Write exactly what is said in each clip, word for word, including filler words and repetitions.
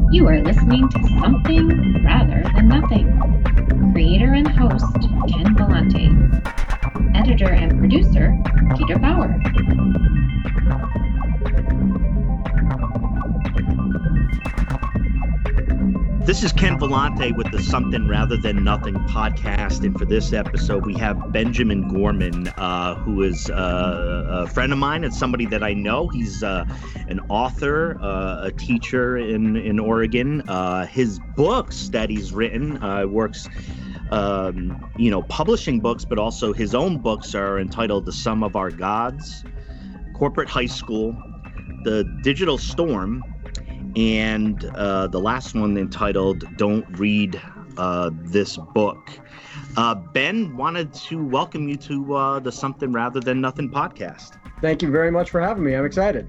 You are listening to Something Rather Than Nothing. Creator and host, Ken Vellante. Editor and producer, Peter Bauer. This is Ken Vellante with the Something Rather Than Nothing podcast, and for this episode we have Benjamin Gorman, uh, who is uh, a friend of mine and somebody that I know. He's uh, an author, uh, a teacher in, in Oregon. Uh, his books that he's written, uh, works, um, you know, publishing books, but also his own books are entitled The Sum of Our Gods, Corporate High School, The Digital Storm, and uh, the last one entitled Don't Read uh, This Book. Uh, Ben, wanted to welcome you to uh, the Something Rather Than Nothing podcast. Thank you very much for having me. I'm excited.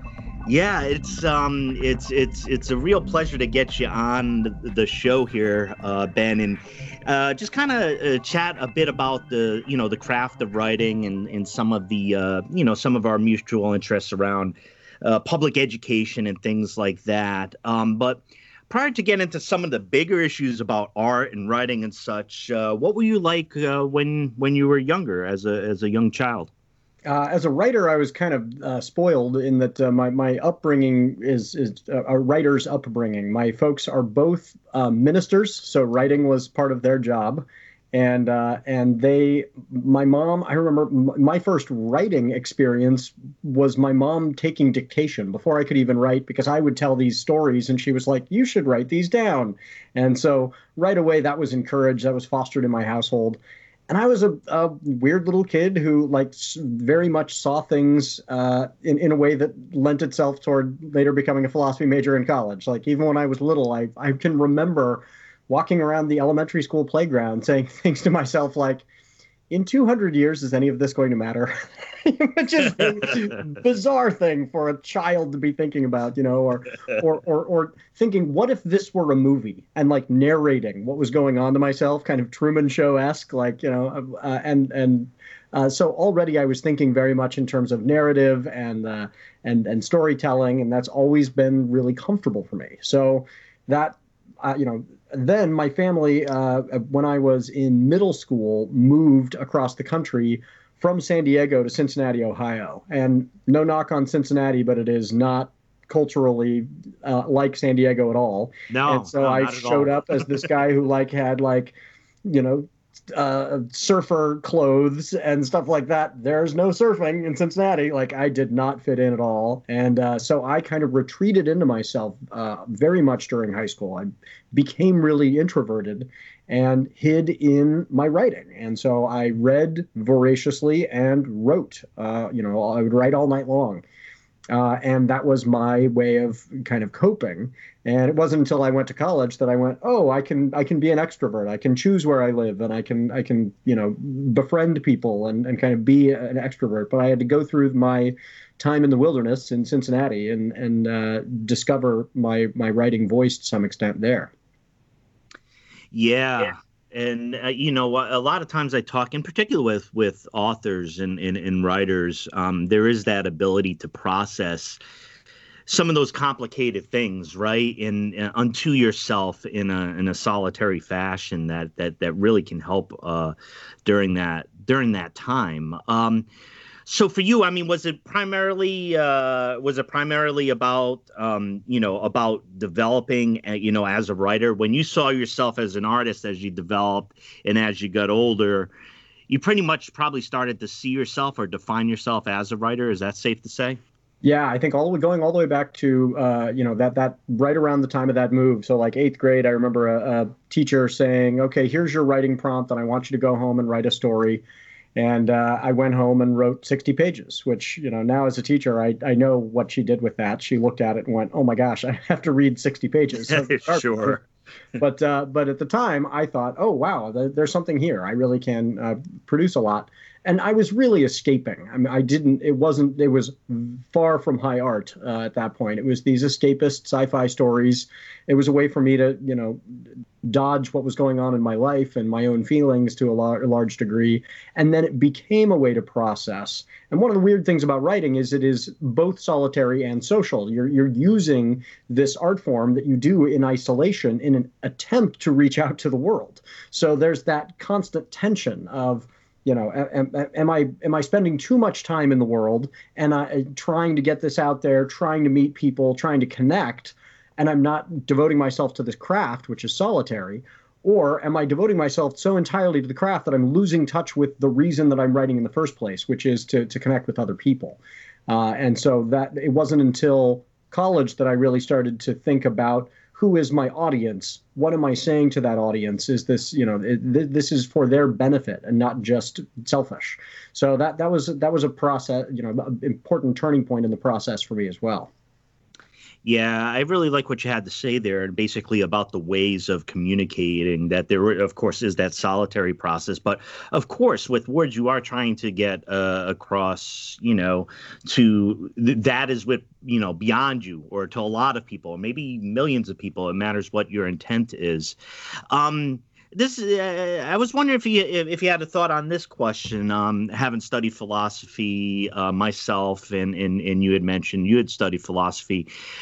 Yeah, it's um, it's it's it's a real pleasure to get you on the show here, uh, Ben, and uh, just kind of uh, chat a bit about the you know the craft of writing and and some of the uh, you know some of our mutual interests around Uh, public education and things like that. Um, but prior to getting into some of the bigger issues about art and writing and such, uh, what were you like uh, when when you were younger, as a as a young child? Uh, as a writer, I was kind of uh, spoiled in that uh, my my upbringing is is a writer's upbringing. My folks are both uh, ministers, so writing was part of their job. And uh, and they, my mom, I remember my first writing experience was my mom taking dictation before I could even write, because I would tell these stories and she was like, you should write these down. And so right away that was encouraged, that was fostered in my household. And I was a, a weird little kid who like very much saw things uh, in, in a way that lent itself toward later becoming a philosophy major in college. Like even when I was little, I, I can remember walking around the elementary school playground saying things to myself like, in two hundred years, is any of this going to matter? Which is a bizarre thing for a child to be thinking about, you know, or, or, or, or thinking, what if this were a movie, and like narrating what was going on to myself, kind of Truman Show-esque, like, you know, uh, and, and, uh, so already I was thinking very much in terms of narrative and, uh, and, and storytelling, and that's always been really comfortable for me. So that, uh, you know, then my family, uh, when I was in middle school, moved across the country from San Diego to Cincinnati, Ohio. And no knock on Cincinnati, but it is not culturally uh, like San Diego at all. No, and so no, I not at showed all. up as this guy who like had like, you know, uh, surfer clothes and stuff like that. There's no surfing in Cincinnati. Like I did not fit in at all. And uh, so I kind of retreated into myself uh, very much during high school. I became really introverted and hid in my writing. And so I read voraciously and wrote, uh, you know, I would write all night long. Uh, and that was my way of kind of coping. And it wasn't until I went to college that I went, oh, I can I can be an extrovert. I can choose where I live, and I can I can you know befriend people and, and kind of be an extrovert. But I had to go through my time in the wilderness in Cincinnati and and uh, discover my my writing voice to some extent there. Yeah. yeah. And, uh, you know, a lot of times I talk in particular with with authors and, and, and writers, um, there is that ability to process some of those complicated things, right, in uh, unto yourself in a in a solitary fashion that that that really can help uh, during that during that time. Um, so for you, I mean, was it primarily uh, was it primarily about um, you know about developing uh, you know as a writer? When you saw yourself as an artist as you developed and as you got older, you pretty much probably started to see yourself or define yourself as a writer. Is that safe to say? Yeah, I think all the way going all the way back to uh, you know that that right around the time of that move. So like eighth grade, I remember a, a teacher saying, "Okay, here's your writing prompt, and I want you to go home and write a story." And uh, I went home and wrote sixty pages, which, you know, now as a teacher, I, I know what she did with that. She looked at it and went, oh, my gosh, I have to read sixty pages. So sure. But uh, but at the time, I thought, oh, wow, th- there's something here. I really can uh, produce a lot. And I was really escaping. I mean, I didn't, it wasn't, it was far from high art uh, at that point. It was these escapist sci-fi stories. It was a way for me to, you know, dodge what was going on in my life and my own feelings to a, lar- a large degree. And then it became a way to process. And one of the weird things about writing is it is both solitary and social. You're, you're using this art form that you do in isolation in an attempt to reach out to the world. So there's that constant tension of, you know, am, am I am I spending too much time in the world and I trying to get this out there, trying to meet people, trying to connect, and I'm not devoting myself to this craft, which is solitary? Or am I devoting myself so entirely to the craft that I'm losing touch with the reason that I'm writing in the first place, which is to to connect with other people? Uh, and so that it wasn't until college that I really started to think about, who is my audience? What am I saying to that audience? Is this, you know, it, th- this is for their benefit and not just selfish. So that that was that was a process, you know, an important turning point in the process for me as well. Yeah, I really like what you had to say there, and basically about the ways of communicating. That there, of course, is that solitary process, but of course, with words, you are trying to get uh, across, you know, to th- that is what, you know, beyond you, or to a lot of people, or maybe millions of people. It matters what your intent is. Um, This uh, I was wondering if you if you had a thought on this question. Um, having studied philosophy uh, myself, and, and and you had mentioned you had studied philosophy.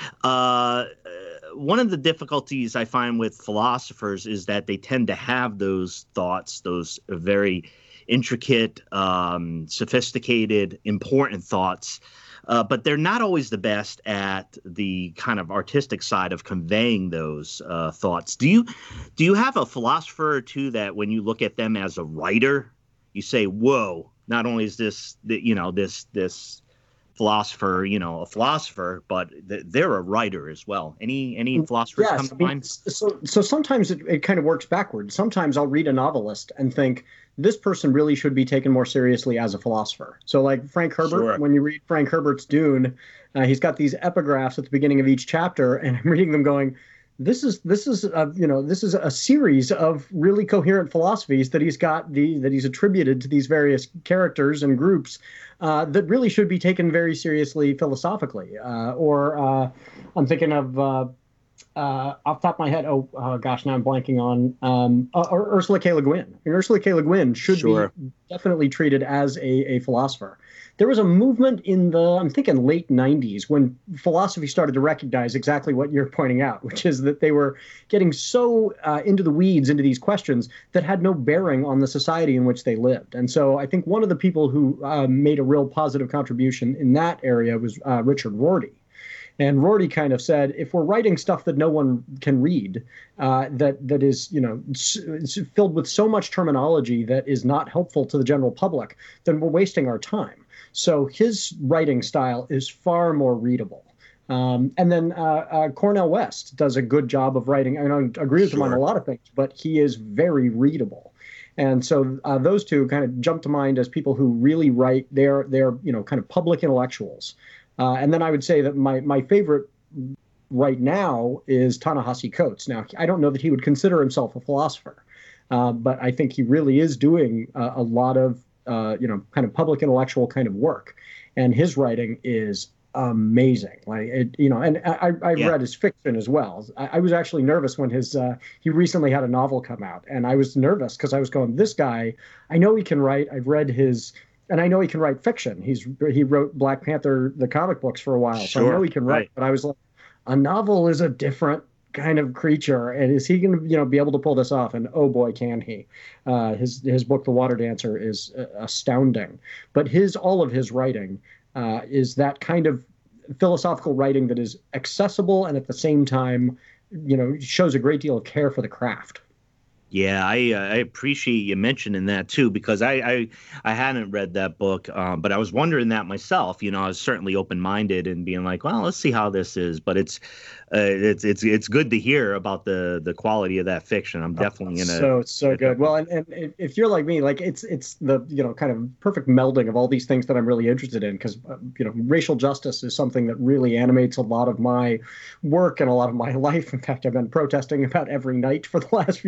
Uh, one of the difficulties I find with philosophers is that they tend to have those thoughts, those very intricate, um, sophisticated, important thoughts. Uh, but they're not always the best at the kind of artistic side of conveying those uh, thoughts. Do you do you have a philosopher or two that when you look at them as a writer, you say, whoa, not only is this, you know, this this philosopher, you know, a philosopher, but th- they're a writer as well. Any any philosophers yes, come to I mean, mind? So, so sometimes it, it kind of works backwards. Sometimes I'll read a novelist and think, this person really should be taken more seriously as a philosopher. So like Frank Herbert, Sure. When you read Frank Herbert's Dune, uh, he's got these epigraphs at the beginning of each chapter, and I'm reading them going, this is this is a, you know this is a series of really coherent philosophies that he's got the that he's attributed to these various characters and groups uh, that really should be taken very seriously philosophically. Uh, or uh, I'm thinking of. Uh, Uh, off the top of my head, oh, oh gosh, now I'm blanking on um, uh, Ursula K. Le Guin. I mean, Ursula K. Le Guin should Sure. be definitely treated as a, a philosopher. There was a movement in the, I'm thinking late nineties, when philosophy started to recognize exactly what you're pointing out, which is that they were getting so uh, into the weeds, into these questions that had no bearing on the society in which they lived. And so I think one of the people who uh, made a real positive contribution in that area was uh, Richard Rorty. And Rorty kind of said, if we're writing stuff that no one can read, uh, that that is, you know, s- filled with so much terminology that is not helpful to the general public, then we're wasting our time. So his writing style is far more readable. Um, and then uh, uh, Cornel West does a good job of writing. I don't agree with Sure. him on a lot of things, but he is very readable. And so uh, those two kind of jump to mind as people who really write. They're they're you know kind of public intellectuals. Uh, and then I would say that my, my favorite right now is Ta-Nehisi Coates. Now, I don't know that he would consider himself a philosopher, uh, but I think he really is doing uh, a lot of, uh, you know, kind of public intellectual kind of work. And his writing is amazing. Like, it, you know, and I, I've Yeah. read his fiction as well. I, I was actually nervous when his, uh, he recently had a novel come out. And I was nervous because I was going, this guy, I know he can write. I've read his... And I know he can write fiction. He's he wrote Black Panther, the comic books, for a while. So Sure, I know he can write. right. But I was like, a novel is a different kind of creature, and is he going to you know be able to pull this off? And oh boy, can he! Uh, his his book, The Water Dancer, is uh, astounding. But his all of his writing uh, is that kind of philosophical writing that is accessible and at the same time, you know, shows a great deal of care for the craft. Yeah, I uh, I appreciate you mentioning that too, because I I, I hadn't read that book, um, but I was wondering that myself. You know, I was certainly open minded and being like, well, let's see how this is. But it's uh, it's it's it's good to hear about the the quality of that fiction. I'm definitely gonna. So it's so good. Well, and, and if you're like me, like it's it's the you know kind of perfect melding of all these things that I'm really interested in, because uh, you know racial justice is something that really animates a lot of my work and a lot of my life. In fact, I've been protesting about every night for the last few weeks. So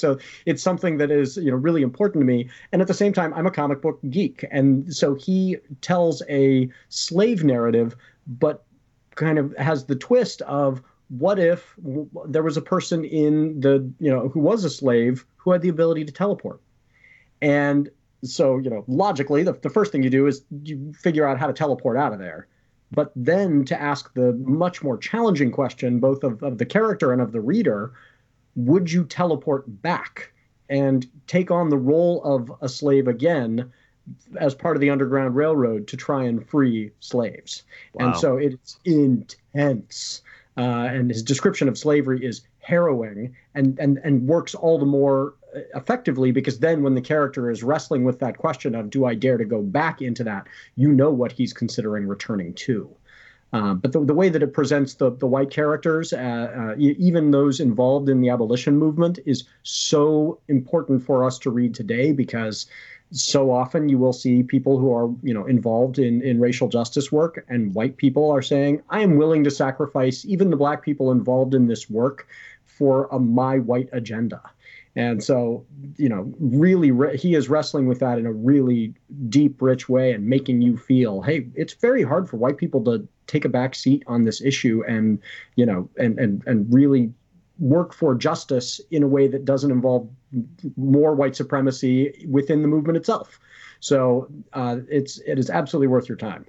So it's something that is, you know, really important to me. And at the same time, I'm a comic book geek. And so he tells a slave narrative, but kind of has the twist of, what if there was a person in the, you know, who was a slave who had the ability to teleport? And so, you know, logically, the, the first thing you do is you figure out how to teleport out of there. But then to ask the much more challenging question, both of, of the character and of the reader, would you teleport back and take on the role of a slave again as part of the Underground Railroad to try and free slaves? Wow. And so it's intense. Uh, and his description of slavery is harrowing and, and, and works all the more effectively because then when the character is wrestling with that question of, do I dare to go back into that, you know what he's considering returning to. Uh, but the, the way that it presents the, the white characters, uh, uh, even those involved in the abolition movement, is so important for us to read today because so often you will see people who are, you know, involved in, in racial justice work, and white people are saying, I am willing to sacrifice even the black people involved in this work for a my white agenda. And so, you know, really, re- he is wrestling with that in a really deep, rich way and making you feel, hey, it's very hard for white people to take a back seat on this issue and, you know, and and and really work for justice in a way that doesn't involve more white supremacy within the movement itself. So uh, it's it is absolutely worth your time.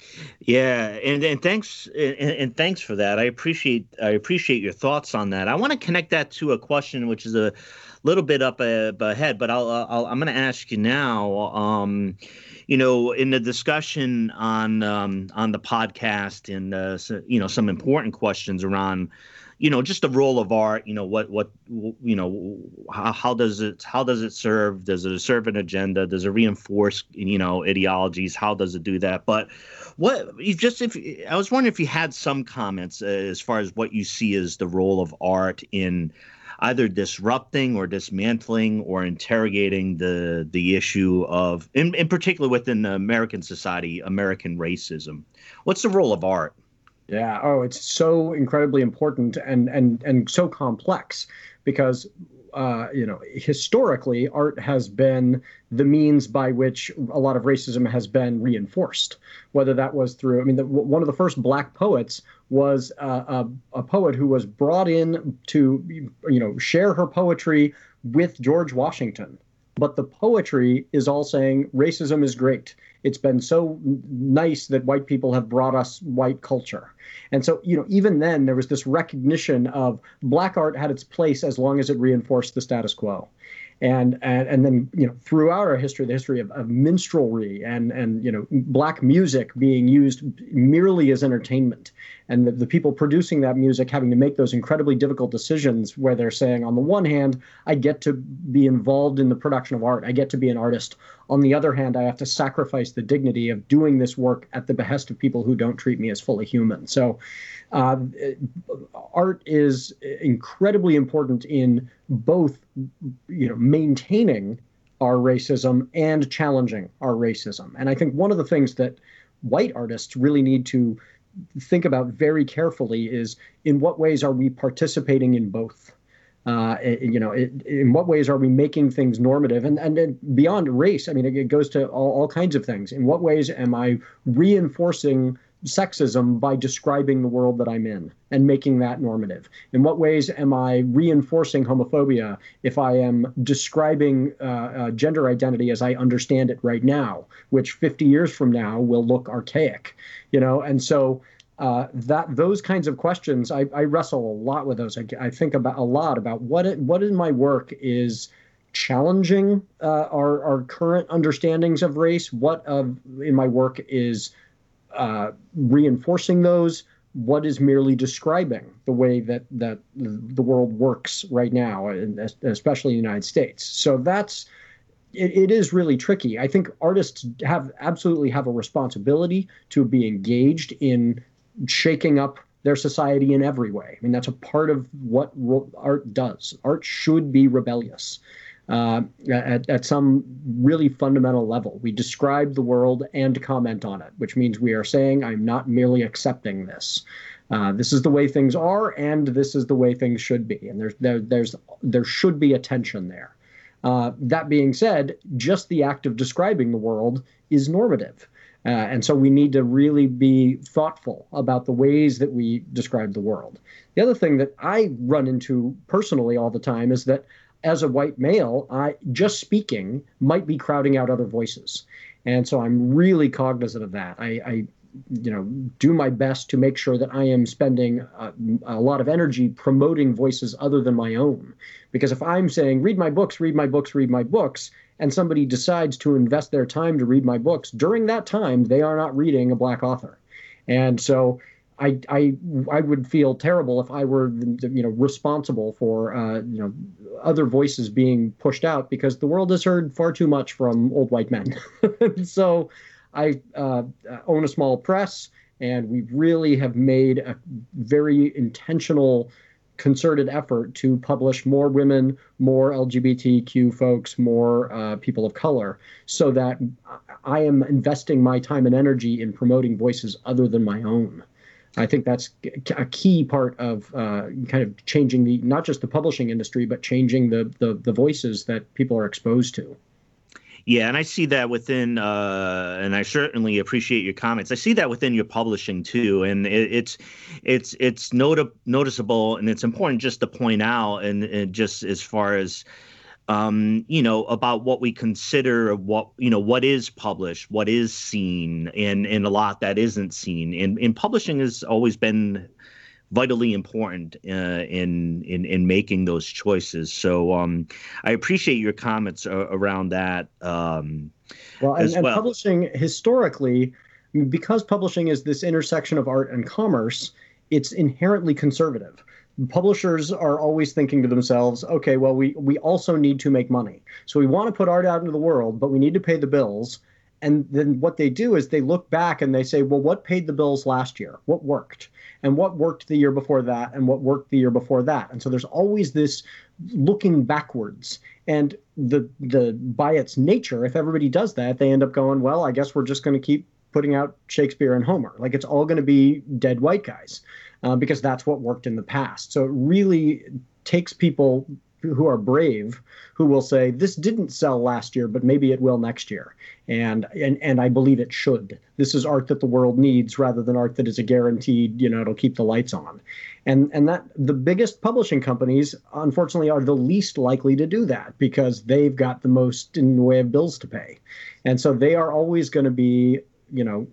Yeah, and and thanks and, and thanks for that. I appreciate I appreciate your thoughts on that. I want to connect that to a question which is a little bit up uh, ahead, but I'll, I'll I'm going to ask you now. Um, you know, in the discussion on um, on the podcast, and uh, so, you know, some important questions around, you know, just the role of art. You know, what what you know, how, how does it how does it serve? Does it serve an agenda? Does it reinforce, you know, ideologies? How does it do that? But what you just if I was wondering if you had some comments uh, as far as what you see as the role of art in either disrupting or dismantling or interrogating the the issue of, in, in particular within American society, American racism. What's the role of art? Yeah. Oh, it's so incredibly important and and and so complex because, uh, you know, historically, art has been the means by which a lot of racism has been reinforced, whether that was through, I mean, the, one of the first black poets was uh, a, a poet who was brought in to, you know, share her poetry with George Washington. But the poetry is all saying racism is great. It's been so nice that white people have brought us white culture. And so, you know, even then there was this recognition of black art had its place as long as it reinforced the status quo. And, and and then, you know, throughout our history, the history of, of minstrelry and, and, you know, black music being used merely as entertainment, and the, the people producing that music having to make those incredibly difficult decisions where they're saying, on the one hand, I get to be involved in the production of art. I get to be an artist. On the other hand, I have to sacrifice the dignity of doing this work at the behest of people who don't treat me as fully human. So uh, art is incredibly important in both, you know, maintaining our racism and challenging our racism. And I think one of the things that white artists really need to think about very carefully is, in what ways are we participating in both? Uh, you know, it, in what ways are we making things normative? And and beyond race, I mean, it, it goes to all, all kinds of things. In what ways am I reinforcing sexism by describing the world that I'm in and making that normative? In what ways am I reinforcing homophobia if I am describing uh, uh, gender identity as I understand it right now, which fifty years from now will look archaic, you know? And so uh, that those kinds of questions, I, I wrestle a lot with those. I, I think about a lot about what it, what in my work is challenging uh, our, our current understandings of race, what of in my work is Uh, reinforcing those, what is merely describing the way that that the world works right now, and especially in the United States. So that's it, it is really tricky. I think artists have absolutely have a responsibility to be engaged in shaking up their society in every way. I mean, that's a part of what art does. Art should be rebellious. Uh, at, at some really fundamental level. We describe the world and comment on it, which means we are saying, I'm not merely accepting this. Uh, this is the way things are, and this is the way things should be. And there's there there's there should be a tension there. Uh, that being said, just the act of describing the world is normative. Uh, and so we need to really be thoughtful about the ways that we describe the world. The other thing that I run into personally all the time is that as a white male, I just speaking might be crowding out other voices. And so I'm really cognizant of that. I, I you know, do my best to make sure that I am spending a, a lot of energy promoting voices other than my own. Because if I'm saying, read my books, read my books, read my books, and somebody decides to invest their time to read my books, during that time, they are not reading a Black author. And so I I I would feel terrible if I were, you know, responsible for, uh, you know, other voices being pushed out, because the world has heard far too much from old white men. So I uh, own a small press, and we really have made a very intentional, concerted effort to publish more women, more L G B T Q folks, more uh, people of color, so that I am investing my time and energy in promoting voices other than my own. I think that's a key part of uh, kind of changing the, not just the publishing industry, but changing the, the the voices that people are exposed to. Yeah, and I see that within, uh, and I certainly appreciate your comments. I see that within your publishing too, and it, it's it's it's noti- noticeable, and it's important just to point out, and, and just as far as um, you know, about what we consider, what you know, what is published, what is seen, and and a lot that isn't seen. And and publishing has always been vitally important uh, in in in making those choices. So um, I appreciate your comments uh, around that. Um, well, and, as and well. Publishing historically, because publishing is this intersection of art and commerce, it's inherently conservative. Publishers are always thinking to themselves, okay, well, we we also need to make money. So we want to put art out into the world, but we need to pay the bills. And then what they do is they look back and they say, well, what paid the bills last year? What worked? And what worked the year before that? And what worked the year before that? And so there's always this looking backwards. And the the by its nature, if everybody does that, they end up going, well, I guess we're just going to keep putting out Shakespeare and Homer. Like, it's all going to be dead white guys uh, because that's what worked in the past. So it really takes people who are brave, who will say, this didn't sell last year, but maybe it will next year. And, and and I believe it should. This is art that the world needs, rather than art that is a guaranteed, you know, it'll keep the lights on. And and that the biggest publishing companies, unfortunately, are the least likely to do that, because they've got the most in the way of bills to pay. And so they are always going to be, you know,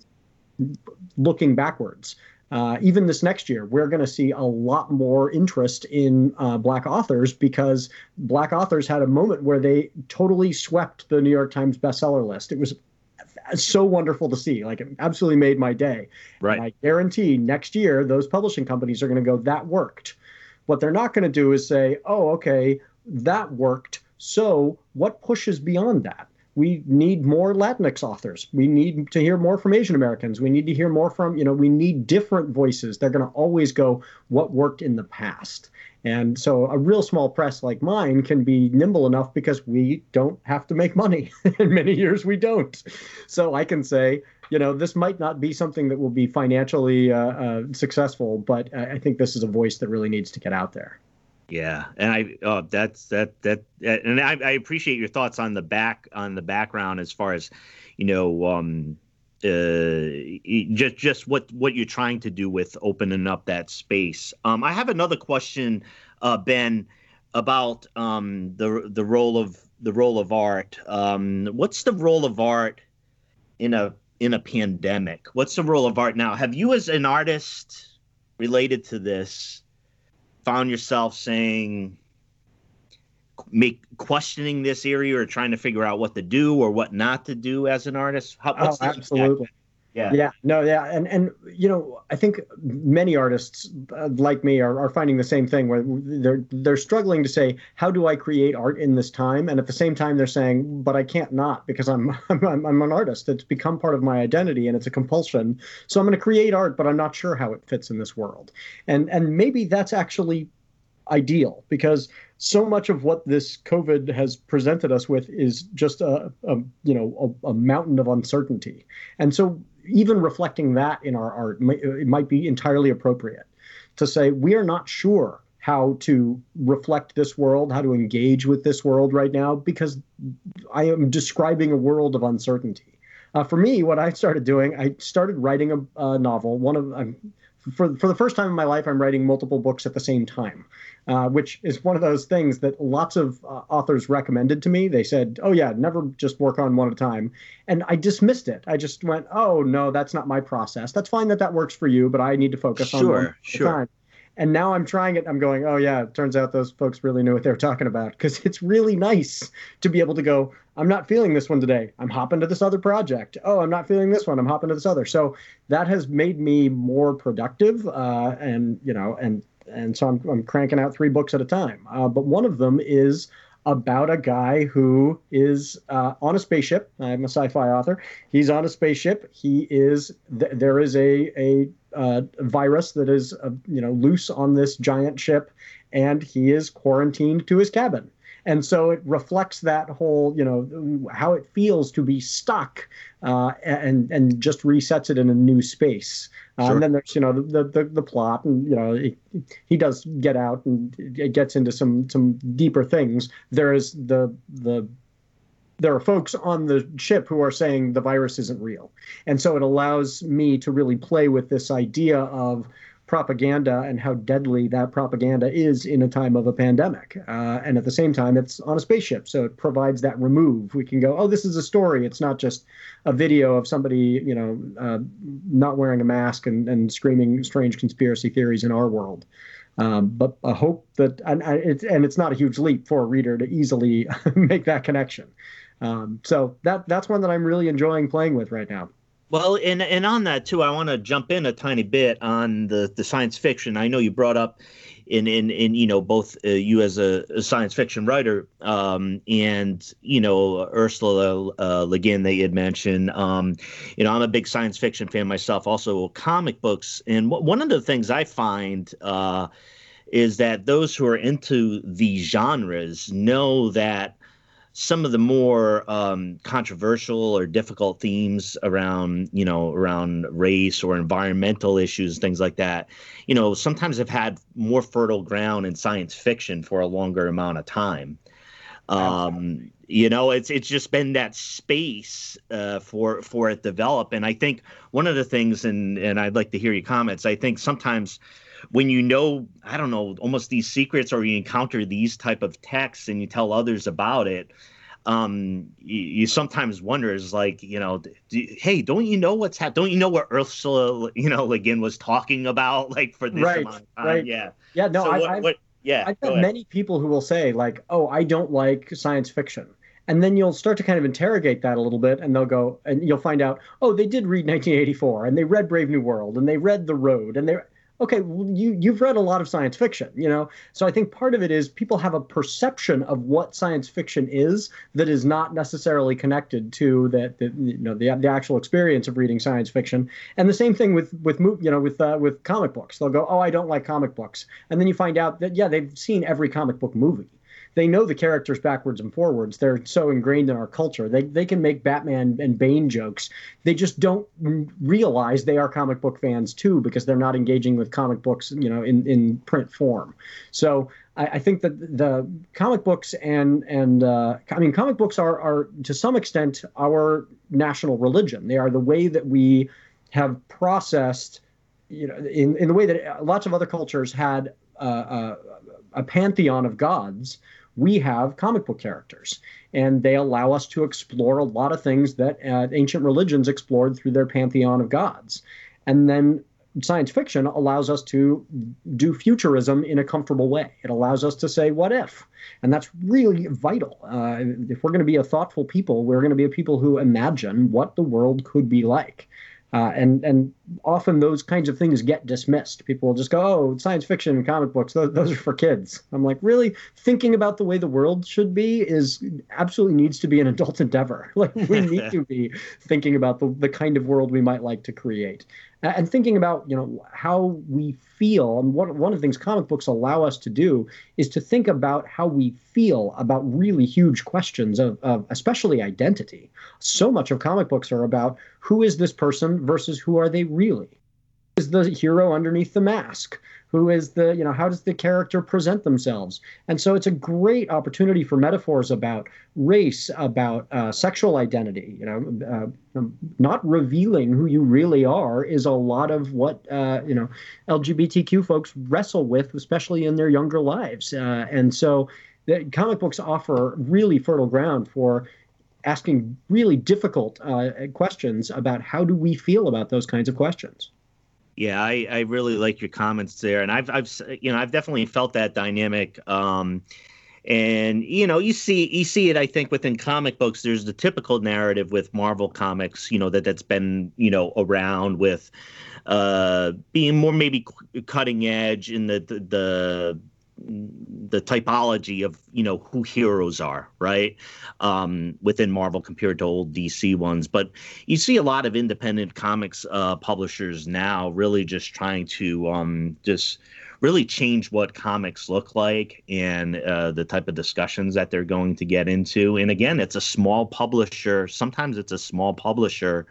looking backwards. Uh, even this next year, we're going to see a lot more interest in uh, Black authors, because Black authors had a moment where they totally swept the New York Times bestseller list. It was so wonderful to see. Like, it absolutely made my day. Right. And I guarantee next year, those publishing companies are going to go, that worked. What they're not going to do is say, oh, okay, that worked. So what pushes beyond that? We need more Latinx authors. We need to hear more from Asian Americans. We need to hear more from, you know, we need different voices. They're going to always go, what worked in the past? And so a real small press like mine can be nimble enough because we don't have to make money. In many years, we don't. So I can say, you know, this might not be something that will be financially uh, uh, successful, but I think this is a voice that really needs to get out there. Yeah, and I oh that's that that and I, I appreciate your thoughts on the back on the background as far as, you know, um, uh, just just what what you're trying to do with opening up that space. Um, I have another question, uh, Ben, about um the the role of the role of art. Um, what's the role of art in a in a pandemic? What's the role of art now? Have you, as an artist related to this, found yourself saying, make questioning this area, or trying to figure out what to do or what not to do as an artist? How, what's oh, absolutely. Yeah. Yeah. No. Yeah. And and you know, I think many artists uh, like me are, are finding the same thing, where they're they're struggling to say, how do I create art in this time? And at the same time, they're saying, but I can't not, because I'm I'm, I'm an artist. It's become part of my identity, and it's a compulsion. So I'm going to create art, but I'm not sure how it fits in this world. And and maybe that's actually ideal, because so much of what this COVID has presented us with is just a, a you know a, a mountain of uncertainty. And so even reflecting that in our art, it might be entirely appropriate to say we are not sure how to reflect this world, how to engage with this world right now, because I am describing a world of uncertainty. Uh, for me, what I started doing, I started writing a, a novel. One of I'm, for for the first time in my life, I'm writing multiple books at the same time, uh, which is one of those things that lots of uh, authors recommended to me. They said, "Oh yeah, never just work on one at a time," and I dismissed it. I just went, "Oh no, that's not my process. That's fine that that works for you, but I need to focus sure, on one at sure. a time." And now I'm trying it. I'm going, oh, yeah, it turns out those folks really knew what they were talking about, because it's really nice to be able to go, I'm not feeling this one today. I'm hopping to this other project. Oh, I'm not feeling this one. I'm hopping to this other. So that has made me more productive. Uh, and, you know, and and so I'm, I'm cranking out three books at a time. Uh, but one of them is about a guy who is uh, on a spaceship. I'm a sci-fi author. He's on a spaceship. He is th- there is a a uh, virus that is uh, you know loose on this giant ship, and he is quarantined to his cabin. And so it reflects that whole, you know, how it feels to be stuck, uh, and and just resets it in a new space. Uh, Sure. And then there's, you know, the the, the plot, and you know, he, he does get out, and it gets into some some deeper things. There is the the there are folks on the ship who are saying the virus isn't real, and so it allows me to really play with this idea of propaganda and how deadly that propaganda is in a time of a pandemic. Uh, and at the same time, it's on a spaceship. So it provides that remove. We can go, oh, this is a story. It's not just a video of somebody, you know, uh, not wearing a mask and, and screaming strange conspiracy theories in our world. Um, but I hope that, and, and, it's, and it's not a huge leap for a reader to easily make that connection. Um, so that that's one that I'm really enjoying playing with right now. Well, and and on that too, I want to jump in a tiny bit on the, the science fiction. I know you brought up in in, in you know both uh, you as a, a science fiction writer, um, and you know Ursula uh, Le Guin that you had mentioned. Um, you know, I'm a big science fiction fan myself, also comic books. And w- one of the things I find uh, is that those who are into these genres know that some of the more um, controversial or difficult themes around, you know, around race or environmental issues, things like that, you know, sometimes have had more fertile ground in science fiction for a longer amount of time. Um, you know, it's it's just been that space uh, for for it develop. And I think one of the things, and and I'd like to hear your comments, I think sometimes when you know, I don't know, almost these secrets, or you encounter these type of texts and you tell others about it, um, you, you sometimes wonder, is like, you know, do, hey, don't you know what's happening? Don't you know what Ursula, you know, Le Guin was talking about, like, for this Right, amount of time? right. Yeah. Yeah, no, So I, what, I, what, yeah, I've go had ahead. many people who will say, like, oh, I don't like science fiction. And then you'll start to kind of interrogate that a little bit, and they'll go, and you'll find out, oh, they did read nineteen eighty-four, and they read Brave New World, and they read The Road, and they're, okay, well, you, you've read a lot of science fiction, you know? So I think part of it is people have a perception of what science fiction is that is not necessarily connected to the, the you know, the, the actual experience of reading science fiction. And the same thing with, with you know, with, uh, with comic books. They'll go, oh, I don't like comic books. And then you find out that, yeah, they've seen every comic book movie. They know the characters backwards and forwards. They're so ingrained in our culture. They they can make Batman and Bane jokes. They just don't realize they are comic book fans too, because they're not engaging with comic books, you know, in, in print form. So I, I think that the comic books and and uh, I mean, comic books are are to some extent our national religion. They are the way that we have processed, you know, in in the way that lots of other cultures had uh, a, a pantheon of gods. We have comic book characters, and they allow us to explore a lot of things that uh, ancient religions explored through their pantheon of gods. And then science fiction allows us to do futurism in a comfortable way. It allows us to say, what if? And that's really vital. Uh, if we're going to be a thoughtful people, we're going to be a people who imagine what the world could be like. Uh, and and often those kinds of things get dismissed. People will just go, oh, science fiction and comic books, those, those are for kids. I'm like, really? Thinking about the way the world should be is absolutely needs to be an adult endeavor. Like, we need to be thinking about the, the kind of world we might like to create. and thinking about, you know, how we feel. And one, one of the things comic books allow us to do is to think about how we feel about really huge questions of, of especially identity. So much of comic books are about who is this person versus who are they really? Who is the hero underneath the mask? Who is the, you know, how does the character present themselves? And so it's a great opportunity for metaphors about race, about uh, sexual identity. You know, uh, not revealing who you really are is a lot of what, uh, you know, L G B T Q folks wrestle with, especially in their younger lives. Uh, and so the comic books offer really fertile ground for asking really difficult uh, questions about how do we feel about those kinds of questions. Yeah, I, I really like your comments there, and I've I've you know I've definitely felt that dynamic. Um, and you know you see you see it I think within comic books. There's the typical narrative with Marvel comics, you know that that's been you know around with uh, being more maybe cutting edge in the the. the the typology of, you know, who heroes are, right, um, within Marvel compared to old D C ones. But you see a lot of independent comics uh, publishers now really just trying to um, just really change what comics look like and uh, the type of discussions that they're going to get into. And again, it's a small publisher. Sometimes it's a small publisher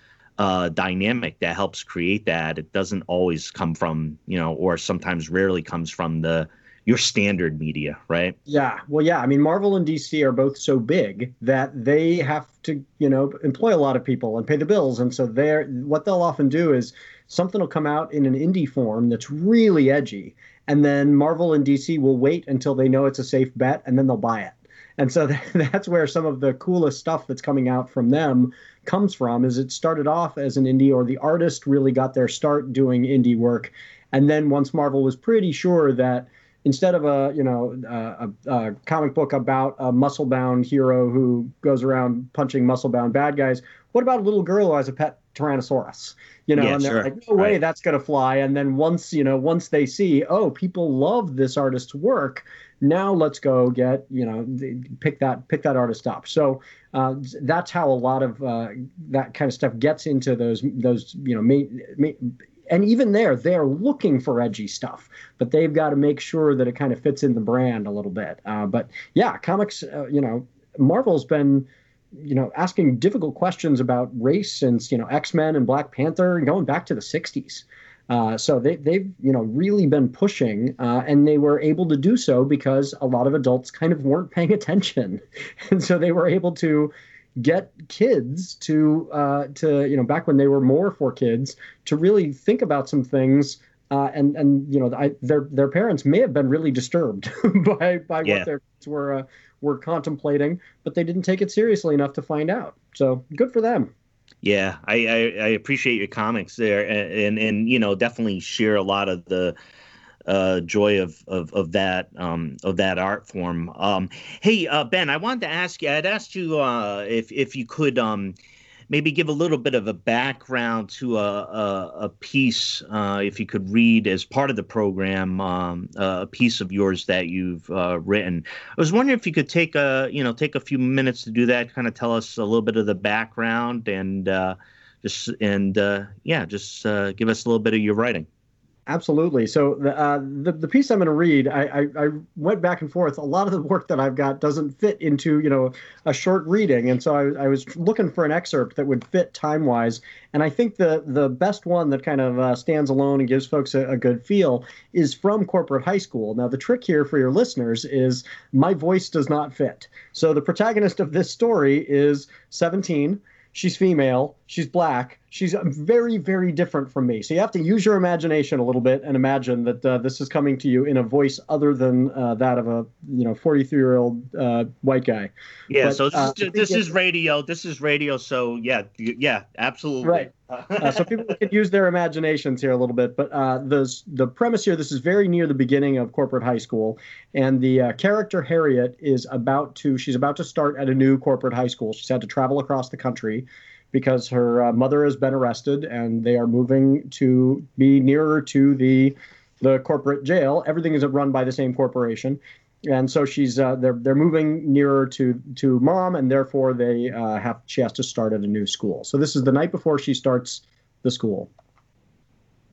uh, dynamic that helps create that. It doesn't always come from, you know, or sometimes rarely comes from the your standard media, right? Yeah. Well, yeah. I mean, Marvel and D C are both so big that they have to, you know, employ a lot of people and pay the bills. And so they're, what they'll often do is something will come out in an indie form that's really edgy. And then Marvel and D C will wait until they know it's a safe bet, and then they'll buy it. And so that's where some of the coolest stuff that's coming out from them comes from, is it started off as an indie, or the artist really got their start doing indie work. And then once Marvel was pretty sure that instead of a, you know, a, a comic book about a muscle-bound hero who goes around punching muscle-bound bad guys, what about a little girl who has a pet Tyrannosaurus? You know, yeah, and they're sure. like, no way, right. that's going to fly. And then once, you know, once they see, oh, people love this artist's work, now let's go get, you know, pick that pick that artist up. So uh, that's how a lot of uh, that kind of stuff gets into those those you know. Ma- ma- And even there, they're looking for edgy stuff, but they've got to make sure that it kind of fits in the brand a little bit. Uh, but yeah, comics, uh, you know, Marvel's been, you know, asking difficult questions about race since, you know, X-Men and Black Panther going back to the sixties. Uh, so they, they've, you know, really been pushing, uh, and they were able to do so because a lot of adults kind of weren't paying attention. And so they were able to get kids to, uh, to you know, back when they were more for kids, to really think about some things. Uh, and, and you know, I, their their parents may have been really disturbed by by yeah. what their kids were uh, were contemplating, but they didn't take it seriously enough to find out. So good for them. Yeah, I, I, I appreciate your comments there, and, and and you know definitely share a lot of the uh, joy of of of that um, of that art form. Um, hey, uh, Ben, I wanted to ask you. I'd asked you uh, if if you could um, maybe give a little bit of a background to a a, a piece, uh, if you could read as part of the program, um, a piece of yours that you've uh, written. I was wondering if you could take a you know take a few minutes to do that, kind of tell us a little bit of the background, and uh, just and uh, yeah, just uh, give us a little bit of your writing. Absolutely. So the, uh, the the piece I'm going to read, I, I I went back and forth. A lot of the work that I've got doesn't fit into, you know, a short reading, and so I, I was looking for an excerpt that would fit time wise. And I think the the best one that kind of uh, stands alone and gives folks a, a good feel is from Corporate High School. Now the trick here for your listeners is my voice does not fit. So the protagonist of this story is seventeen. She's female. She's black. She's very, very different from me. So you have to use your imagination a little bit and imagine that uh, this is coming to you in a voice other than uh, that of a, you know, forty-three-year-old uh, white guy. Yeah. But, so this uh, is this is radio. This is radio. So yeah, yeah, absolutely. Right. uh, so people can use their imaginations here a little bit. But uh, the the premise here, this is very near the beginning of Corporate High School, and the uh, character Harriet is about to she's about to start at a new corporate high school. She's had to travel across the country because her uh, mother has been arrested, and they are moving to be nearer to the the corporate jail. Everything is run by the same corporation, and so she's uh, they're they're moving nearer to to mom, and therefore they uh, have she has to start at a new school. So this is the night before she starts the school.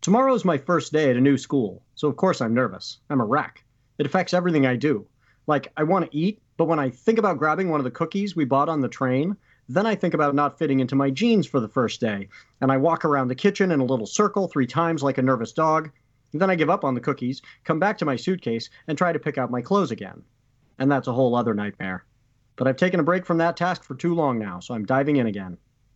Tomorrow's my first day at a new school, so of course I'm nervous. I'm a wreck. It affects everything I do. Like, I want to eat, but when I think about grabbing one of the cookies we bought on the train, then I think about not fitting into my jeans for the first day, and I walk around the kitchen in a little circle three times like a nervous dog. Then I give up on the cookies, come back to my suitcase, and try to pick out my clothes again. And that's a whole other nightmare. But I've taken a break from that task for too long now, so I'm diving in again.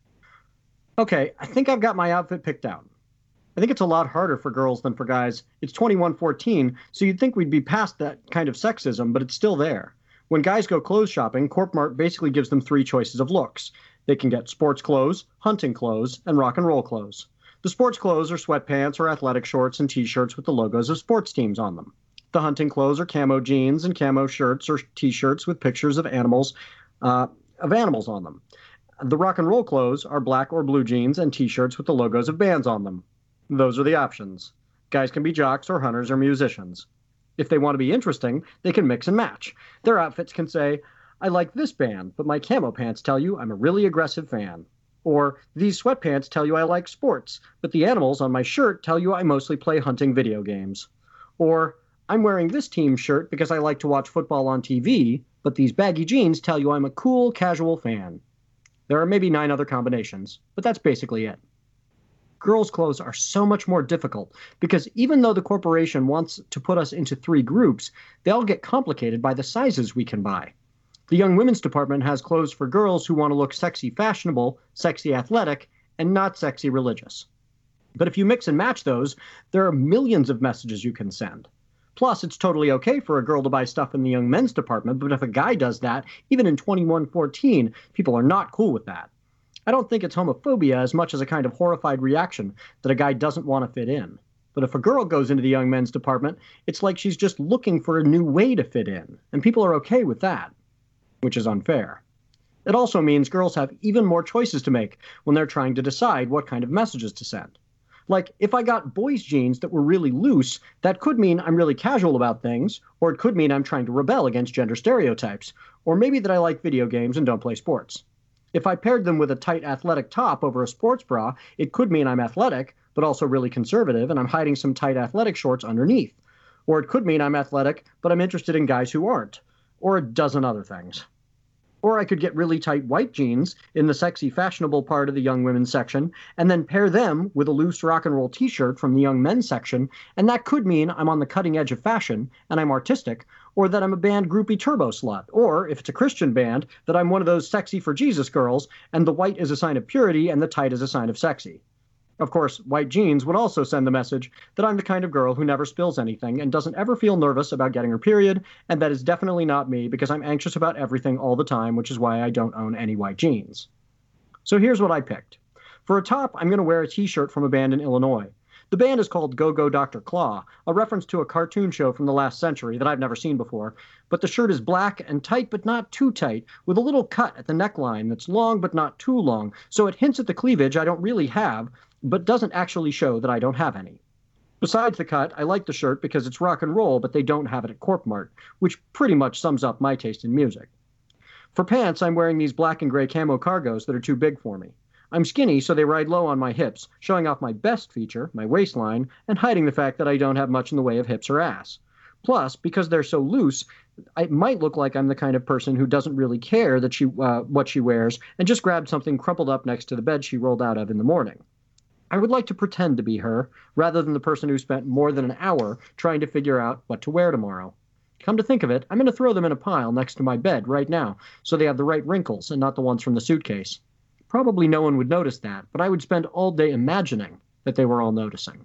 Okay, I think I've got my outfit picked out. I think it's a lot harder for girls than for guys. It's twenty-one fourteen, so you'd think we'd be past that kind of sexism, but it's still there. When guys go clothes shopping, Corpmart basically gives them three choices of looks. They can get sports clothes, hunting clothes, and rock and roll clothes. The sports clothes are sweatpants or athletic shorts and t-shirts with the logos of sports teams on them. The hunting clothes are camo jeans and camo shirts or t-shirts with pictures of animals, uh, of animals on them. The rock and roll clothes are black or blue jeans and t-shirts with the logos of bands on them. Those are the options. Guys can be jocks or hunters or musicians. If they want to be interesting, they can mix and match. Their outfits can say, I like this band, but my camo pants tell you I'm a really aggressive fan. Or, these sweatpants tell you I like sports, but the animals on my shirt tell you I mostly play hunting video games. Or, I'm wearing this team shirt because I like to watch football on T V, but these baggy jeans tell you I'm a cool, casual fan. There are maybe nine other combinations, but that's basically it. Girls' clothes are so much more difficult because even though the corporation wants to put us into three groups, they all get complicated by the sizes we can buy. The Young Women's Department has clothes for girls who want to look sexy fashionable, sexy athletic, and not sexy religious. But if you mix and match those, there are millions of messages you can send. Plus, it's totally okay for a girl to buy stuff in the Young Men's Department, but if a guy does that, even in twenty-one fourteen, people are not cool with that. I don't think it's homophobia as much as a kind of horrified reaction that a guy doesn't want to fit in. But if a girl goes into the Young Men's Department, it's like she's just looking for a new way to fit in, and people are okay with that, which is unfair. It also means girls have even more choices to make when they're trying to decide what kind of messages to send. Like, if I got boys' jeans that were really loose, that could mean I'm really casual about things, or it could mean I'm trying to rebel against gender stereotypes, or maybe that I like video games and don't play sports. If I paired them with a tight athletic top over a sports bra, it could mean I'm athletic, but also really conservative, and I'm hiding some tight athletic shorts underneath. Or it could mean I'm athletic, but I'm interested in guys who aren't. Or a dozen other things. Or I could get really tight white jeans in the sexy fashionable part of the young women's section, and then pair them with a loose rock and roll t-shirt from the young men's section, and that could mean I'm on the cutting edge of fashion, and I'm artistic, or that I'm a band groupie turbo slut, or, if it's a Christian band, that I'm one of those sexy for Jesus girls, and the white is a sign of purity and the tight is a sign of sexy. Of course, white jeans would also send the message that I'm the kind of girl who never spills anything and doesn't ever feel nervous about getting her period, and that is definitely not me because I'm anxious about everything all the time, which is why I don't own any white jeans. So here's what I picked. For a top, I'm going to wear a t-shirt from a band in Illinois. The band is called Go Go Doctor Claw, a reference to a cartoon show from the last century that I've never seen before, but the shirt is black and tight but not too tight, with a little cut at the neckline that's long but not too long, so it hints at the cleavage I don't really have, but doesn't actually show that I don't have any. Besides the cut, I like the shirt because it's rock and roll, but they don't have it at Corpmart, which pretty much sums up my taste in music. For pants, I'm wearing these black and gray camo cargos that are too big for me. I'm skinny, so they ride low on my hips, showing off my best feature, my waistline, and hiding the fact that I don't have much in the way of hips or ass. Plus, because they're so loose, it might look like I'm the kind of person who doesn't really care that she uh, what she wears and just grabbed something crumpled up next to the bed she rolled out of in the morning. I would like to pretend to be her, rather than the person who spent more than an hour trying to figure out what to wear tomorrow. Come to think of it, I'm going to throw them in a pile next to my bed right now, so they have the right wrinkles and not the ones from the suitcase. Probably no one would notice that, but I would spend all day imagining that they were all noticing.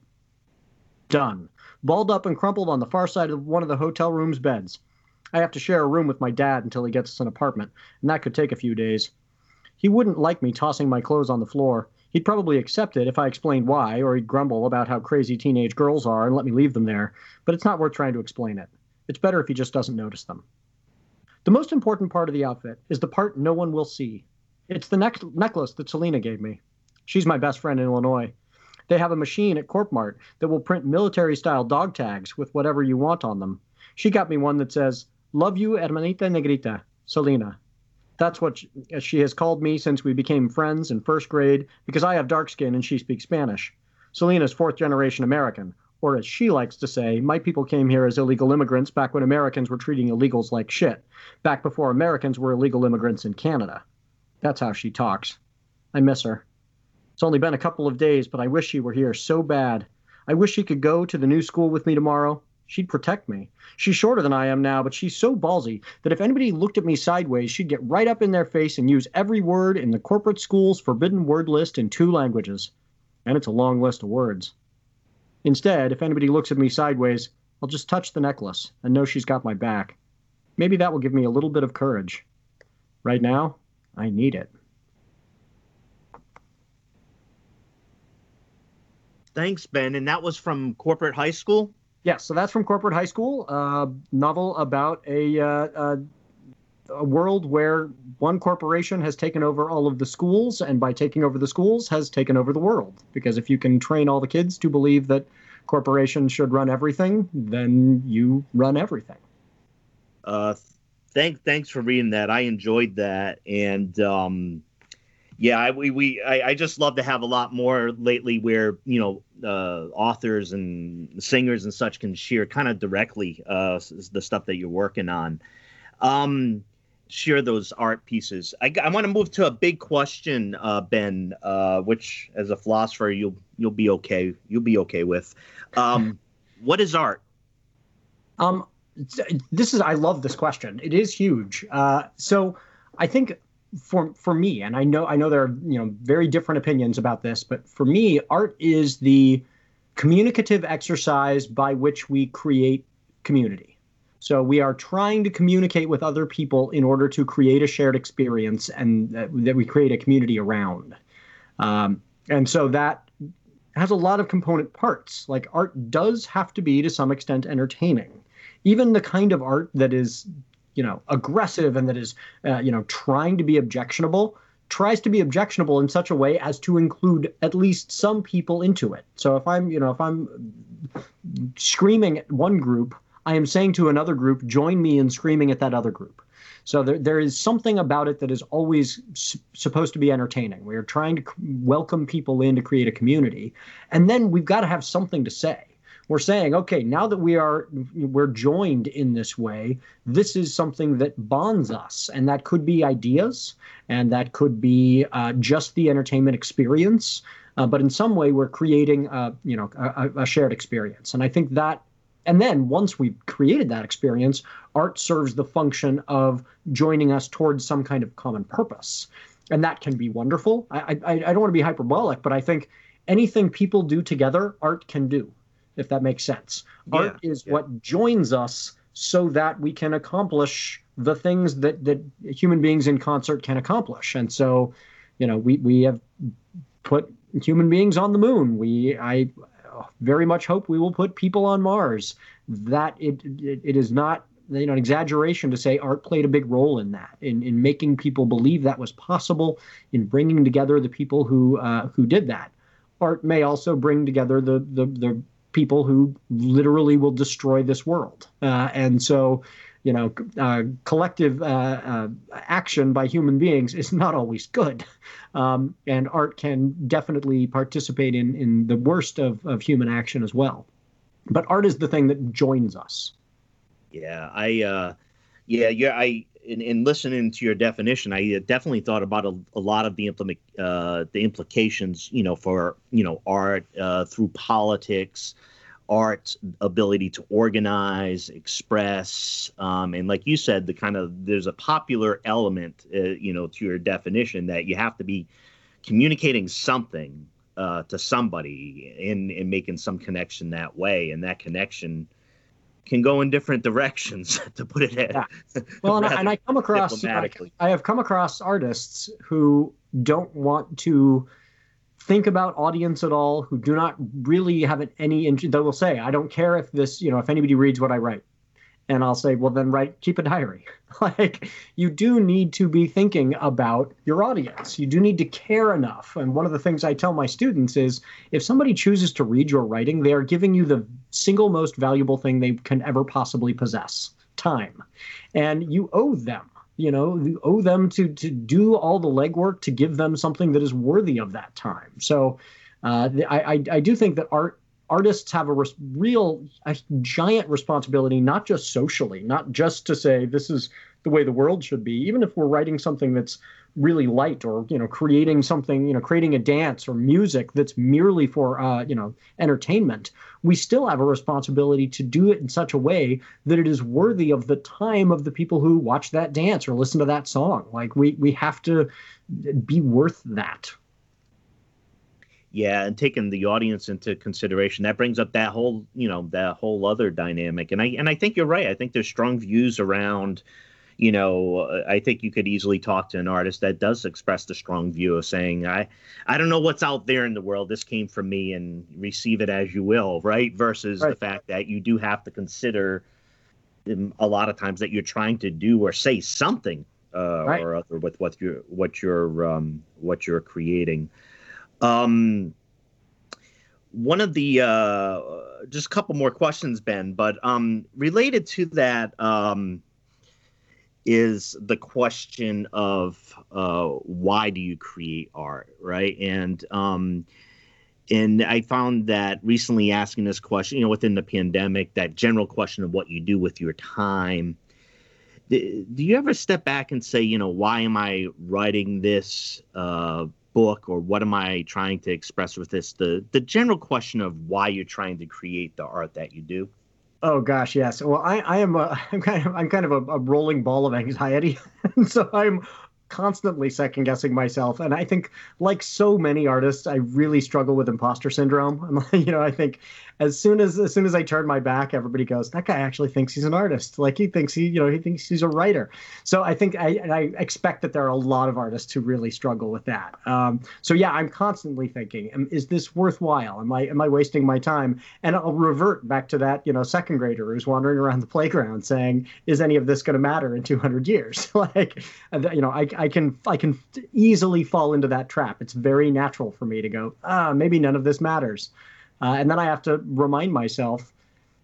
Done. Balled up and crumpled on the far side of one of the hotel room's beds. I have to share a room with my dad until he gets us an apartment, and that could take a few days. He wouldn't like me tossing my clothes on the floor. He'd probably accept it if I explained why, or he'd grumble about how crazy teenage girls are and let me leave them there, but it's not worth trying to explain it. It's better if he just doesn't notice them. The most important part of the outfit is the part no one will see. It's the neck- necklace that Selena gave me. She's my best friend in Illinois. They have a machine at Corpmart that will print military-style dog tags with whatever you want on them. She got me one that says, "Love you, hermanita negrita, Selena." That's what she, she has called me since we became friends in first grade because I have dark skin and she speaks Spanish. Selena's fourth generation American. Or as she likes to say, my people came here as illegal immigrants back when Americans were treating illegals like shit. Back before Americans were illegal immigrants in Canada. That's how she talks. I miss her. It's only been a couple of days, but I wish she were here so bad. I wish she could go to the new school with me tomorrow. She'd protect me. She's shorter than I am now, but she's so ballsy that if anybody looked at me sideways, she'd get right up in their face and use every word in the corporate school's forbidden word list in two languages. And it's a long list of words. Instead, if anybody looks at me sideways, I'll just touch the necklace and know she's got my back. Maybe that will give me a little bit of courage. Right now, I need it. Thanks, Ben. And that was from Corporate High School? Yes, yeah, so that's from Corporate High School, a uh, novel about a, uh, uh, a world where one corporation has taken over all of the schools, and by taking over the schools has taken over the world. Because if you can train all the kids to believe that corporations should run everything, then you run everything. Uh, thank, thanks for reading that. I enjoyed that. And um, yeah, I, we, we I, I just love to have a lot more lately where, you know, uh, authors and singers and such can share kind of directly uh, the stuff that you're working on. Um, share those art pieces. I, I want to move to a big question, uh, Ben, uh, which as a philosopher, you'll, you'll be okay. You'll be okay with. Um, what is art? Um, this is, I love this question. It is huge. Uh, so I think for, for me, and I know, I know there are, you know, very different opinions about this, but for me, art is the communicative exercise by which we create community. So we are trying to communicate with other people in order to create a shared experience and that, that we create a community around. Um, and so that has a lot of component parts. Like art does have to be to some extent entertaining. Even the kind of art that is, you know, aggressive and that is, uh, you know, trying to be objectionable, tries to be objectionable in such a way as to include at least some people into it. So if I'm, you know, if I'm screaming at one group, I am saying to another group, join me in screaming at that other group. So there, there is something about it that is always s- supposed to be entertaining. We are trying to c- welcome people in to create a community. And then we've got to have something to say. We're saying, okay, now that we are, we're joined in this way, this is something that bonds us. And that could be ideas, and that could be uh, just the entertainment experience. Uh, but in some way, we're creating, uh, you know, a, a shared experience. And I think that, and then once we've created that experience, art serves the function of joining us towards some kind of common purpose. And that can be wonderful. I, I, I don't want to be hyperbolic, but I think anything people do together, art can do, if that makes sense. Yeah, art is yeah. what joins us so that we can accomplish the things that, that human beings in concert can accomplish. And so, you know, we, we have put human beings on the moon. We, I very much hope we will put people on Mars. That it, it, it is not, you know, an exaggeration to say art played a big role in that, in, in making people believe that was possible, in bringing together the people who, uh, who did that. Art may also bring together the, the, the people who literally will destroy this world. Uh, and so, you know, uh, collective uh, uh, action by human beings is not always good. Um, and art can definitely participate in, in the worst of, of human action as well. But art is the thing that joins us. Yeah, I, uh, yeah, yeah, I, in, in listening to your definition, I definitely thought about a, a lot of the implement, uh, the implications, you know, for, you know, art uh, through politics, art's ability to organize, express, um, and like you said, the kind of, there's a popular element, uh, you know, to your definition that you have to be communicating something uh, to somebody and, and making some connection that way, and that connection can go in different directions, to put it yeah. Well, and I, and I come across, I, I have come across artists who don't want to think about audience at all, who do not really have any interest. They will say, I don't care if this, you know, if anybody reads what I write. And I'll say, well, then write, keep a diary. Like, you do need to be thinking about your audience. You do need to care enough. And one of the things I tell my students is, if somebody chooses to read your writing, they are giving you the single most valuable thing they can ever possibly possess, time. And you owe them. You know, you owe them to to do all the legwork to give them something that is worthy of that time. So Uh, I, I I do think that art artists have a res- real a giant responsibility, not just socially, not just to say this is the way the world should be. Even if we're writing something that's really light, or you know, creating something, you know, creating a dance or music that's merely for uh, you know, entertainment, we still have a responsibility to do it in such a way that it is worthy of the time of the people who watch that dance or listen to that song. Like we we have to be worth that. Yeah, and taking the audience into consideration, that brings up that whole, you know, that whole other dynamic. And I and I think you're right. I think there's strong views around, you know, I think you could easily talk to an artist that does express the strong view of saying, I, I don't know what's out there in the world. This came from me, and receive it as you will, right? Versus right. the fact that you do have to consider um, a lot of times that you're trying to do or say something uh, right. or other with what you're what you're um, what you're creating. Um, one of the uh, just a couple more questions, Ben, but um, related to that. Um, is the question of uh, why do you create art, right? And um, and I found that recently asking this question, you know, within the pandemic, that general question of what you do with your time. Do, do you ever step back and say, you know, why am I writing this uh, book, or what am I trying to express with this? The the general question of why you're trying to create the art that you do. Oh gosh, yes. Well, I, I am a, I'm kind of I'm kind of a, a rolling ball of anxiety, and so I'm constantly second guessing myself. And I think, like so many artists, I really struggle with imposter syndrome. I'm, you know, I think as soon as as soon as I turn my back, everybody goes, that guy actually thinks he's an artist. Like he thinks he, you know, he thinks he's a writer. So I think I, I expect that there are a lot of artists who really struggle with that. Um, so yeah, I'm constantly thinking, is this worthwhile? Am I am I wasting my time? And I'll revert back to that, you know, second grader who's wandering around the playground saying, is any of this going to matter in two hundred years? Like, you know, I, I can I can easily fall into that trap. It's very natural for me to go, ah, maybe none of this matters. Uh, and then I have to remind myself,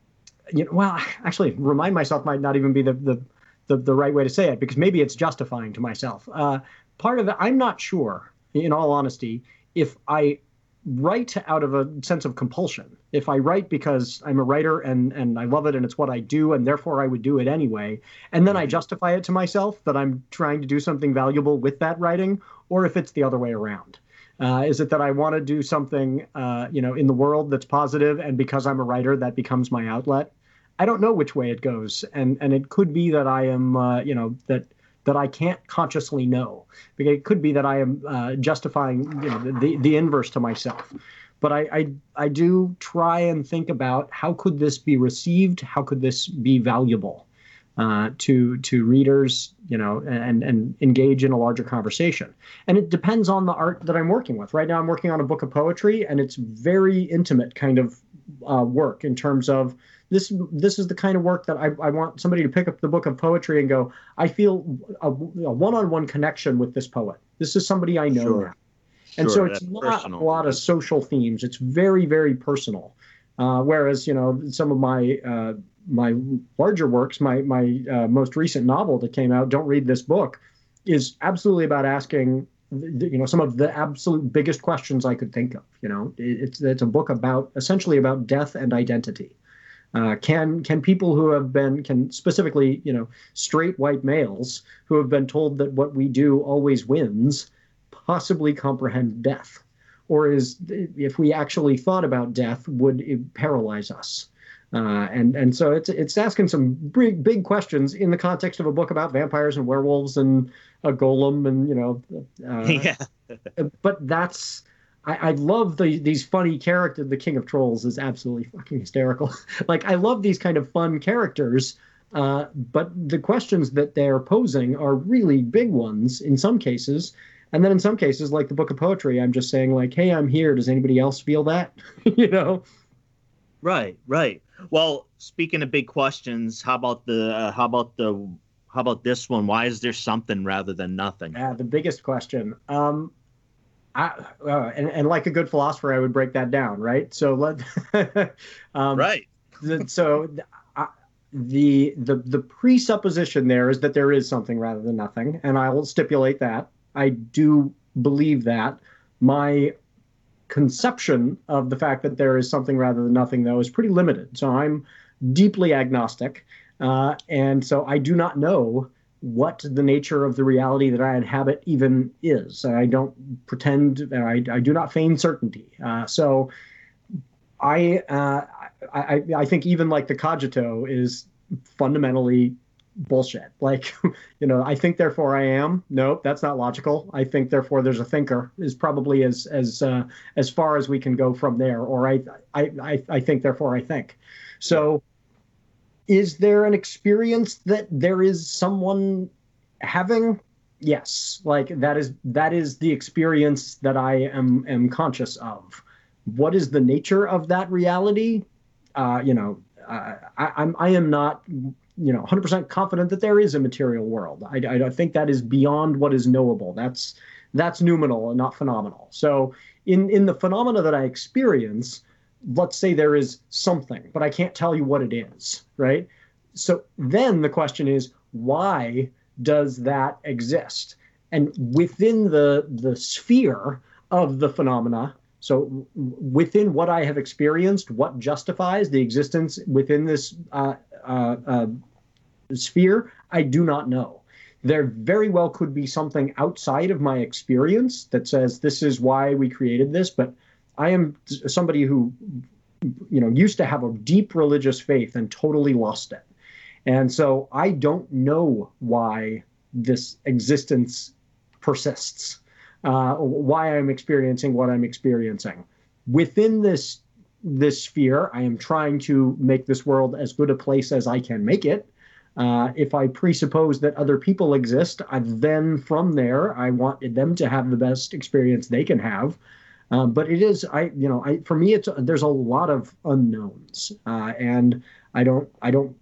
you know, well, actually, remind myself might not even be the the the, the right way to say it, because maybe it's justifying to myself. Uh, part of it, I'm not sure, in all honesty, if I write out of a sense of compulsion. If I write because I'm a writer and and I love it and it's what I do, and therefore I would do it anyway, and then I justify it to myself that I'm trying to do something valuable with that writing, or if it's the other way around. Uh, is it that I want to do something, uh, you know, in the world that's positive, and because I'm a writer, that becomes my outlet? I don't know which way it goes, and and it could be that I am, uh, you know, that that I can't consciously know. Because it could be that I am uh, justifying, you know, the the inverse to myself. But I, I I do try and think about, how could this be received? How could this be valuable uh, to to readers, you know, and and engage in a larger conversation? And it depends on the art that I'm working with. Right now, I'm working on a book of poetry, and it's very intimate kind of uh, work in terms of this. This is the kind of work that I, I want somebody to pick up the book of poetry and go, I feel a, a one-on-one connection with this poet. This is somebody I know Sure. now. And Sure, so it's that's not personal. a lot of social themes. It's very, very personal. Uh, whereas, you know, some of my uh, my larger works, my my uh, most recent novel that came out, Don't Read This Book, is absolutely about asking, you know, some of the absolute biggest questions I could think of. You know, it's it's a book about essentially about death and identity. Uh, can can people who have been, can specifically, you know, straight white males who have been told that what we do always wins, possibly comprehend death? Or is, if we actually thought about death, would it paralyze us? Uh, and and so it's it's asking some big big questions in the context of a book about vampires and werewolves and a golem and, you know. Uh, Yeah. But that's, I, I love the these funny characters. The King of Trolls is absolutely fucking hysterical. Like, I love these kind of fun characters. Uh, but the questions that they're posing are really big ones in some cases. And then in some cases, like the book of poetry, I'm just saying, like, hey, I'm here. Does anybody else feel that? You know? Right, right. Well, speaking of big questions, how about the uh, how about the how about this one? Why is there something rather than nothing? Yeah, the biggest question. Um, I, uh, and, and like a good philosopher, I would break that down, right? So let um, Right. the, so uh, the the the presupposition there is that there is something rather than nothing, and I will stipulate that. I do believe that. My conception of the fact that there is something rather than nothing, though, is pretty limited. So I'm deeply agnostic. Uh, and so I do not know what the nature of the reality that I inhabit even is. I don't pretend, I, I do not feign certainty. Uh, so I, uh, I, I think even like the cogito is fundamentally bullshit. Like, you know, I think, therefore I am. Nope, that's not logical. I think, therefore there's a thinker is probably as as uh, as far as we can go from there. Or I I I, I think, therefore I think. So, is there an experience that there is someone having? Yes, like that is that is the experience that I am am conscious of. What is the nature of that reality? Uh, you know, uh, I, I'm I am not. you know, one hundred percent confident that there is a material world. I, I, I think that is beyond what is knowable. That's that's noumenal and not phenomenal. So in, in the phenomena that I experience, let's say there is something, but I can't tell you what it is, right? So then the question is, why does that exist? And within the the sphere of the phenomena, so within what I have experienced, what justifies the existence within this uh, uh, uh, sphere, I do not know. There very well could be something outside of my experience that says this is why we created this, but I am somebody who, you know, used to have a deep religious faith and totally lost it. And so I don't know why this existence persists. Uh, why I'm experiencing what I'm experiencing. Within this this sphere, I am trying to make this world as good a place as I can make it. Uh, if I presuppose that other people exist, I, then from there, I want them to have the best experience they can have. Uh, but it is, I you know, I for me, it's there's a lot of unknowns, uh, and I don't, I don't,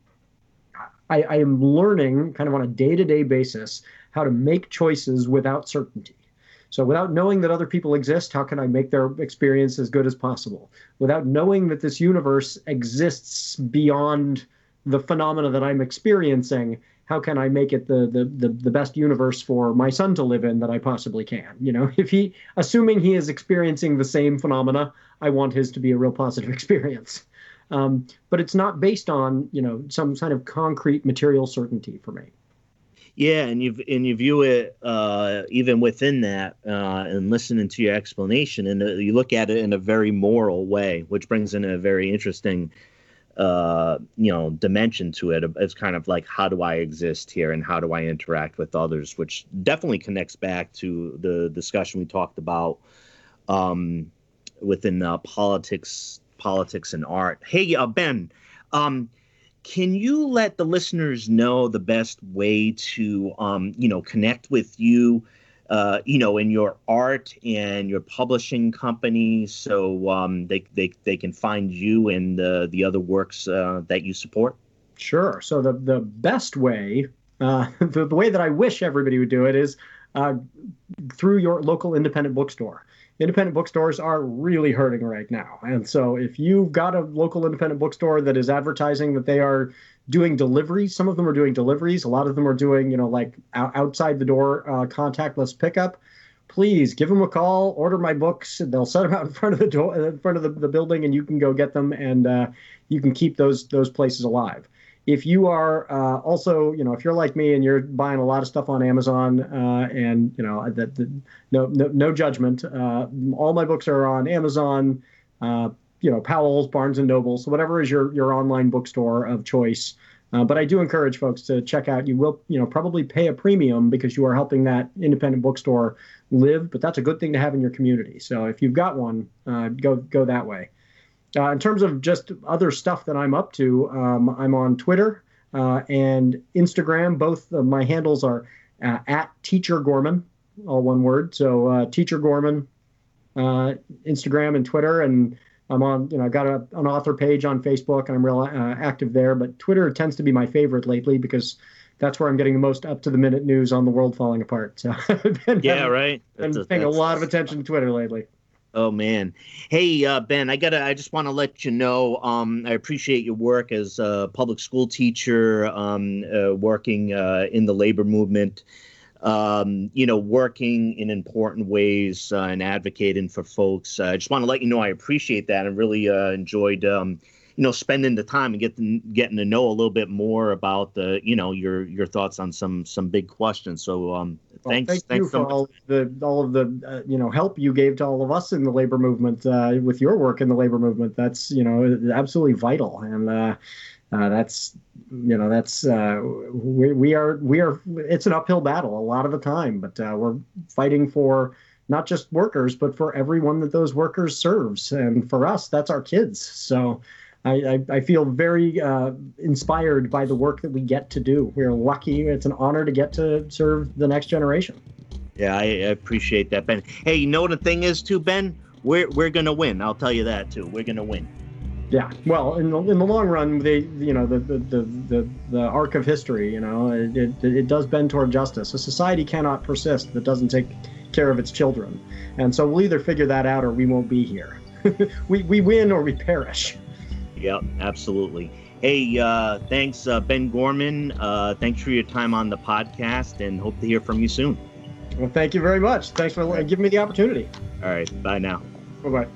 I, I am learning kind of on a day-to-day basis how to make choices without certainty. So without knowing that other people exist, how can I make their experience as good as possible? Without knowing that this universe exists beyond the phenomena that I'm experiencing, how can I make it the, the the the best universe for my son to live in that I possibly can? You know, if he, assuming he is experiencing the same phenomena, I want his to be a real positive experience. Um, but it's not based on, you know, some kind of concrete material certainty for me. Yeah, and you and you view it uh, even within that, uh, and listening to your explanation, and uh, you look at it in a very moral way, which brings in a very interesting, uh, you know, dimension to it. It's kind of like, how do I exist here, and how do I interact with others, which definitely connects back to the discussion we talked about um, within uh, politics, politics and art. Hey, uh, Ben. Um, Can you let the listeners know the best way to, um, you know, connect with you, uh, you know, in your art and your publishing company, so um, they they they can find you and the the other works uh, that you support? Sure. So the the best way, uh, the, the way that I wish everybody would do it is uh, through your local independent bookstore. Independent bookstores are really hurting right now. And so if you've got a local independent bookstore that is advertising that they are doing deliveries, some of them are doing deliveries, a lot of them are doing, you know, like outside the door uh, contactless pickup, please give them a call, order my books. They'll set them out in front of the door, in front of the, the building, and you can go get them, and uh, you can keep those those places alive. If you are uh, also, you know, if you're like me and you're buying a lot of stuff on Amazon, uh, and you know, that no, no no judgment, uh, all my books are on Amazon, uh, you know, Powell's, Barnes and Noble, so whatever is your your online bookstore of choice. Uh, but I do encourage folks to check out. You will, you know, probably pay a premium because you are helping that independent bookstore live, but that's a good thing to have in your community. So if you've got one, uh, go go that way. Uh, in terms of just other stuff that I'm up to, um, I'm on Twitter uh, and Instagram. Both of my handles are uh, at Teacher Gorman, all one word. So uh, Teacher Gorman, uh, Instagram and Twitter. And I'm on, you know, I got a, an author page on Facebook, and I'm real uh, active there. But Twitter tends to be my favorite lately because that's where I'm getting the most up-to-the-minute news on the world falling apart. So I've been yeah, having, right. Been that's paying a, a lot of attention to Twitter lately. Oh man. Hey, uh, Ben, I gotta, I just want to let you know, um, I appreciate your work as a public school teacher, um, uh, working, uh, in the labor movement. um, you know, working in important ways uh, and advocating for folks. Uh, I just want to let you know I appreciate that and really uh, enjoyed, um, you know, spending the time and getting getting to know a little bit more about the, you know, your your thoughts on some some big questions. So um, thanks, well, thank thanks you so for much. all the all of the uh, you know help you gave to all of us in the labor movement uh, with your work in the labor movement. That's you know absolutely vital, and uh, uh, that's you know that's uh, we we are we are it's an uphill battle a lot of the time, but uh, we're fighting for not just workers, but for everyone that those workers serves, and for us, that's our kids. So. I, I, I feel very uh, inspired by the work that we get to do. We're lucky. It's an honor to get to serve the next generation. Yeah, I, I appreciate that, Ben. Hey, you know what the thing is, too, Ben? We're we're gonna win. I'll tell you that too. We're gonna win. Yeah. Well, in the in the long run, they you know the the the the, the arc of history, you know, it, it it does bend toward justice. A society cannot persist that doesn't take care of its children, and so we'll either figure that out or we won't be here. we we win or we perish. Yep, absolutely. Hey, uh, thanks, uh, Ben Gorman. Uh, thanks for your time on the podcast, and hope to hear from you soon. Well, thank you very much. Thanks for right. giving me the opportunity. All right, bye now. Bye-bye.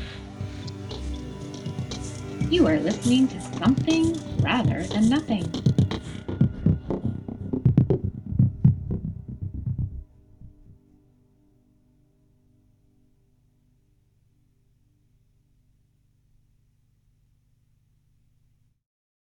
You are listening to Something Rather Than Nothing.